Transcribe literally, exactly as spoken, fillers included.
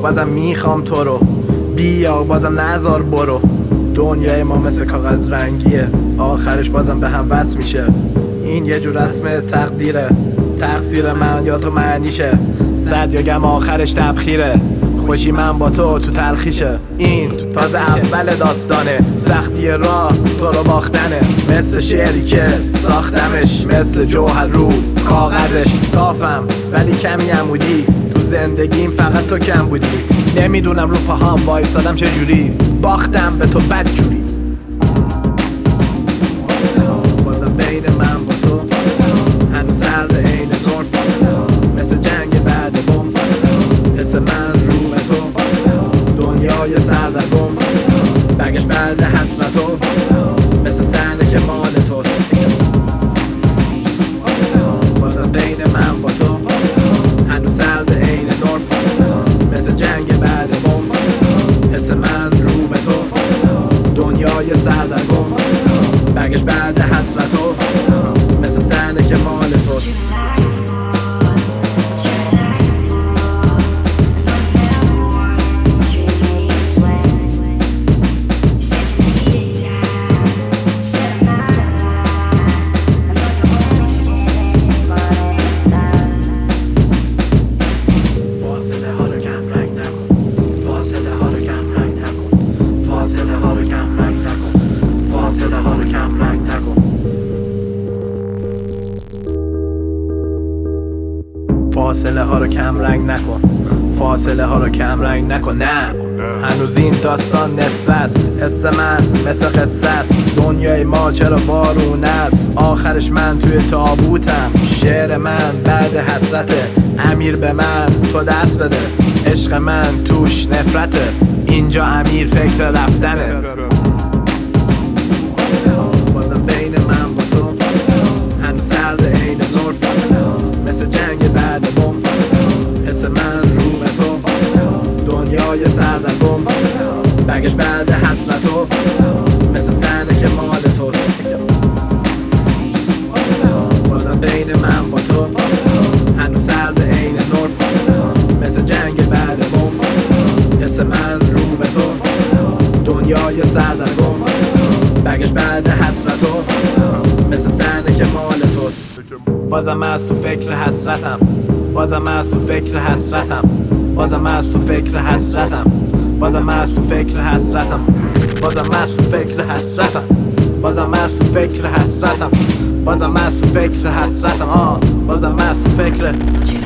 بازم میخوام تو رو، بیا بازم نذار برو. دنیای ما مثل کاغذ رنگیه، آخرش بازم به هم وصل میشه. این یه جور رسم تقدیره، تقصیر من یا تو معنیشه. زد یا گم آخرش تبخیره، خوشی من با تو تو تلخیشه. این تازه اول داستانه، سختی راه تو رو باختنه. مثل شعری که ساختمش، مثل جوهر رو کاغذش. صافم ولی کمی عمودی، تو زندگیم فقط تو کم بودی. نمیدونم رو پاهام وایسادم چجوری، باختم به تو بدجوری. بازم بین من با تو هنوز سرد عین نور، مثل جنگ بعد بم. حس من رو به تو، دنیای سردرگم. برگشت بعد حسرت تو، مثل صحنه که مال توست. بازم بین من با تو هنوز سرد عین نور، مثل جنگ بعد بم. حس من رو به تو، دنیای سردرگم. برگشت بعد حسرت تو، مثل صحنه که مال توست. فاصله ها رو کم رنگ نکن، فاصله ها رو کم رنگ نکن. نه هنوز این داستان نصف است، حس من مثل قصه است. دنیای ما چرا وارونه است، آخرش من توی تابوتم. شعر من بعد حسرته، امیر به من تو دست بده. عشق من توش نفرته، اینجا امیر فکر رفتنه. بازم بین من با تو هنوز سرد عین نور، مثل جنگ بعد بم. حس من رو به تو، دنیای سردرگم. برگشت بعد حسرت تو، مثل صحنه که مال توست. بازم بین من با تو هنوز سرد عین نور، مثل جنگ بعد بم. حس من رو به تو، دنیای سردرگم. برگشت بعد حسرت تو، مثل صحنه که مال توست. بازم از تو فکر حسرتم، بازم از تو فکر حسرتم. بازم از تو فکر حسرتم، بازم از تو فکر حسرتم. بازم از تو فکر حسرتم، بازم از تو فکر حسرتم. بازم از تو فکر حسرتم. آه بازم از تو فکر